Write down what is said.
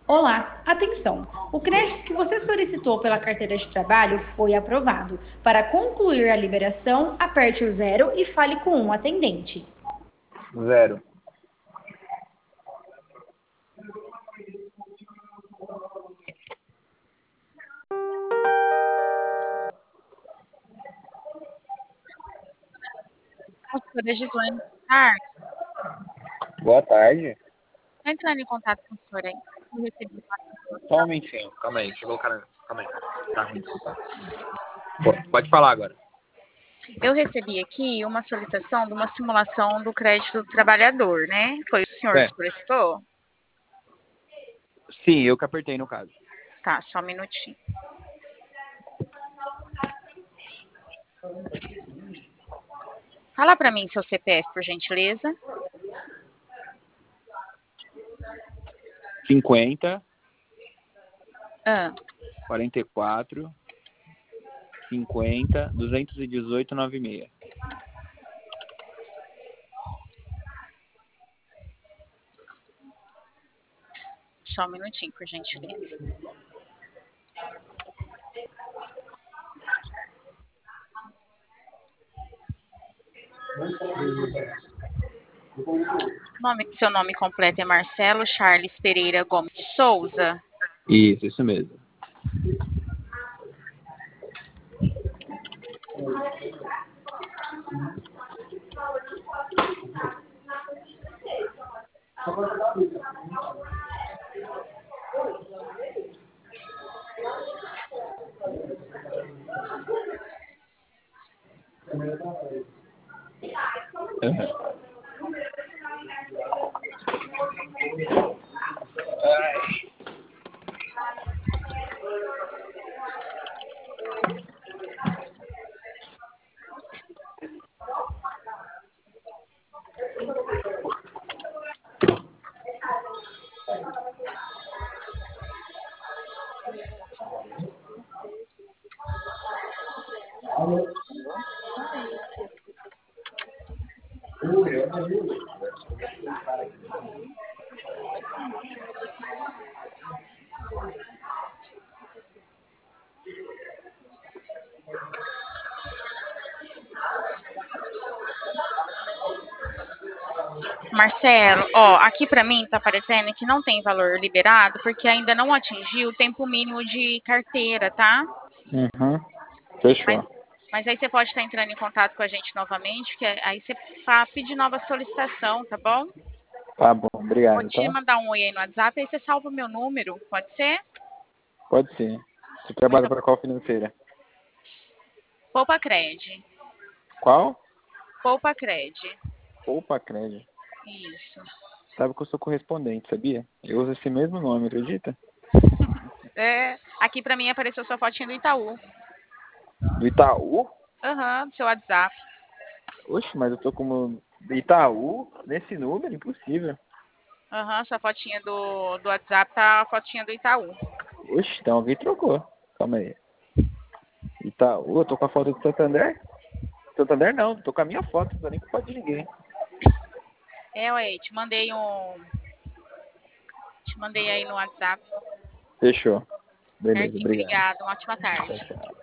Olá, atenção! O crédito que você solicitou pela carteira de trabalho foi aprovado. Para concluir a liberação, aperte o zero e fale com um atendente. Zero. Consultora Gislaine, boa tarde. Boa tarde. Tô entrando em contato com a senhora aí. Eu recebi uma Só um momentinho. Calma aí. Chegou o cara. Calma aí. Tá ruim de escutar. Pode falar agora. Eu recebi aqui uma solicitação de uma simulação do crédito do trabalhador, né? Foi o senhor que É. solicitou? Sim, eu que apertei no caso. Tá, só um minutinho. Fala para mim seu CPF, por gentileza. 50, Ah, 44, 50, 218, 96. só um minutinho, por gentileza. Seu nome completo é Marcelo Charles Pereira Gomes de Souza. Isso mesmo. Uhum. Marcelo, ó, aqui para mim tá aparecendo que não tem valor liberado porque ainda não atingiu o tempo mínimo de carteira, tá? Uhum. Fechou. Mas aí você pode estar entrando em contato com a gente novamente, porque aí você pede nova solicitação, tá bom? Tá bom, Vou obrigado, te tá? mandar um oi aí no WhatsApp, aí você salva o meu número, pode ser? Pode ser. Você trabalha Muito para qual financeira? Poupa Cred. Qual? Poupa Cred. Poupa Crédito. Isso. Sabe que eu sou correspondente, sabia? Eu uso esse mesmo nome, acredita? É, aqui para mim apareceu sua fotinha do Itaú. Do Itaú? Aham, do seu WhatsApp. Oxe, mas eu tô como Itaú nesse número? Impossível. Aham, sua fotinha do WhatsApp tá a fotinha do Itaú. Oxe, então alguém trocou. Calma aí. Itaú, eu tô com a foto do Santander? Santander não, tô com a minha foto, não tô nem com foto de ninguém. É, ué, te mandei aí no WhatsApp. Fechou. Beleza, Certinho, obrigado. obrigada. Uma ótima Tchau, tarde. tchau.